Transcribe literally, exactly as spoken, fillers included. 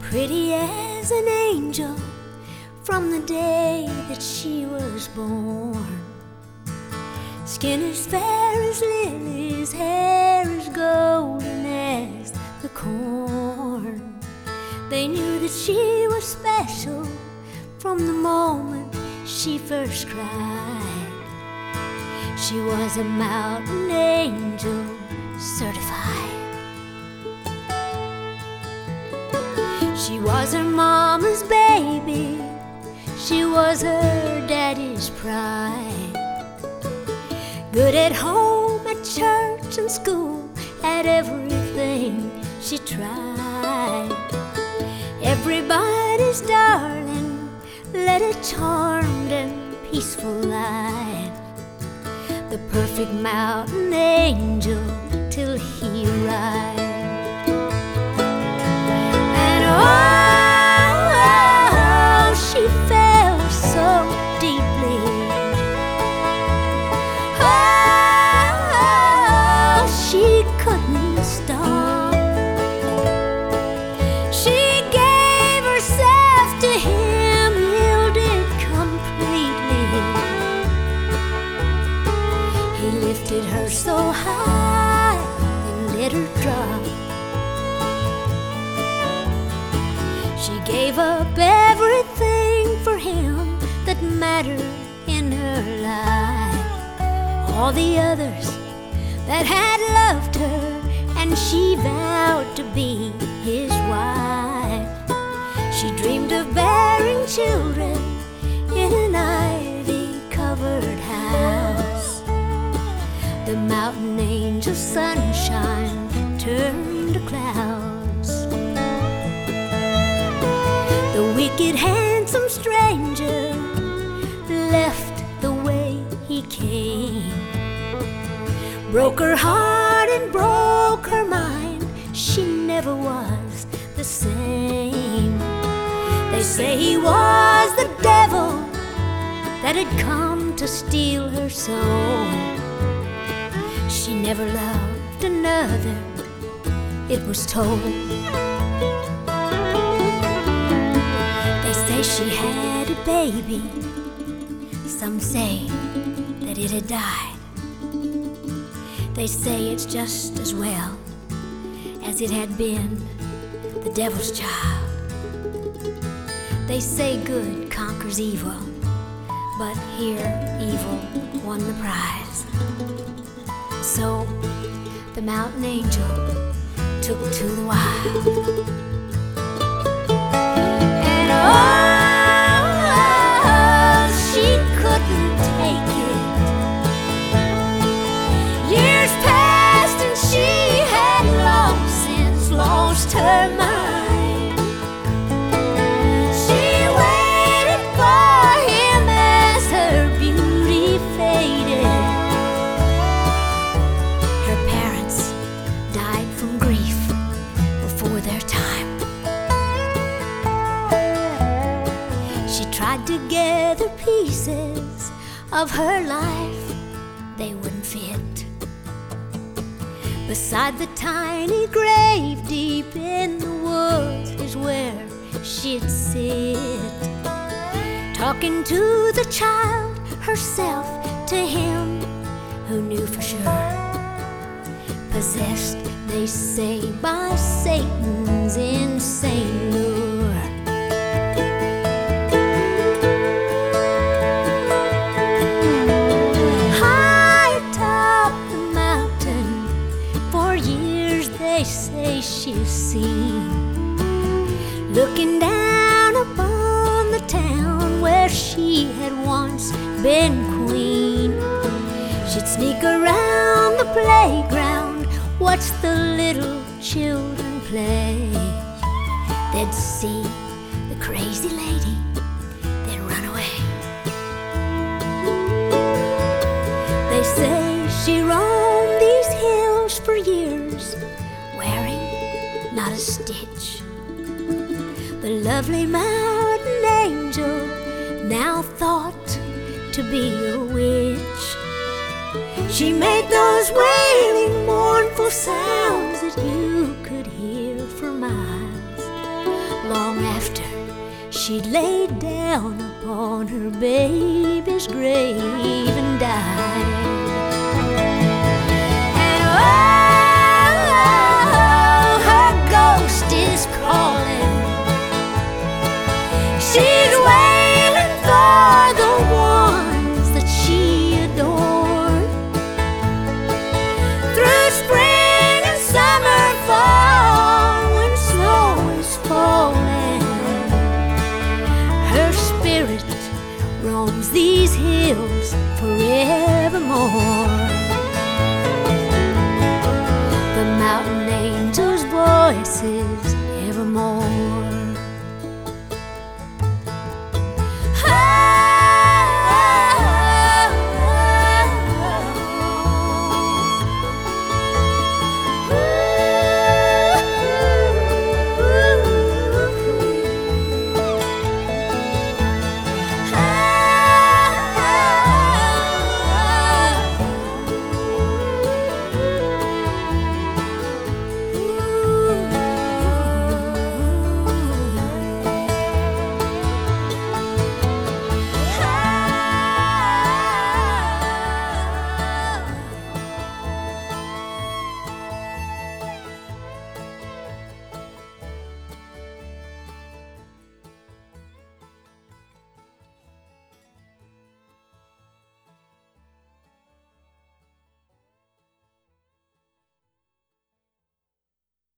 pretty as an angel from the day that she was born. Skin as fair as lilies, hair as golden as the corn. They knew that she was special from the moment she first cried. She was a mountain angel certified. She was her mama's baby, she was her daddy's pride. Good at home, at church and school, at everything she tried. Everybody's darling, led a charmed and peaceful life. The perfect mountain angel till he arrived. And oh, she fell so deeply. Oh, she couldn't stop. She gave herself to him, yielded completely. He lifted her so high and let her drop. She gave up everything for him that mattered in her life. All the others that had loved her, and she vowed to be his wife. She dreamed of bearing children in an ivy-covered house. The mountain angel's sunshine turned to clouds. The wicked, handsome stranger left the way he came. Broke her heart and broke her mind. She never was the same. They say he was the devil that had come to steal her soul. She never loved another, it was told. They say she had a baby, some say that it had died. They say it's just as well as it had been the devil's child. They say good conquers evil, but here evil won the prize. So the mountain angel took to the wild. And oh, she couldn't take it. Years passed and she had long since lost her mind. She waited for him as her beauty faded. Her parents died from grief before their time. She tried to gather pieces of her life, they wouldn't fit. Beside the tiny grave deep in the woods is where she'd sit, talking to the child herself, to him who knew for sure. Possessed, they say, by Satan's insane lure. High atop the mountain, for years they say she's seen, looking down upon the town where she had once been queen. She'd sneak around the playground, watch the little children play. They'd see the crazy lady, they'd run away. They say she roamed these hills for years, wearing not a stitch. The lovely mountain angel, now thought to be a witch. She made those wailing, mournful sounds that you could hear for miles. Long she'd laid down upon her baby's grave.